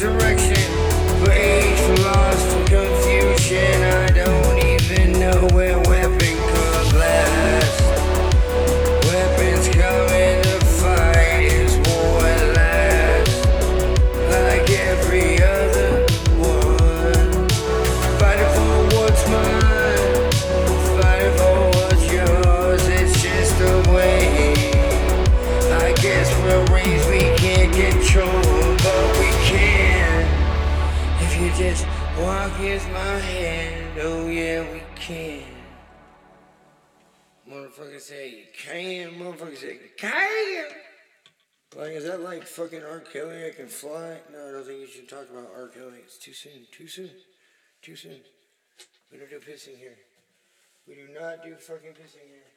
resurrection, for age, for loss, for confusion. I don't even know where weapon could last. Weapons coming to fight is war at last. Like every other one, fighting for what's mine, fighting for what's yours. It's just a way. I guess we're raised we can't control, but we can. If you just walk with my hand, oh yeah, we can. Motherfucker say you can. Motherfucker say you can. Like, is that like fucking R. Kelly? I can fly? No, I don't think you should talk about R. Kelly. It's too soon. Too soon. Too soon. We don't do pissing here. We do not do fucking pissing here.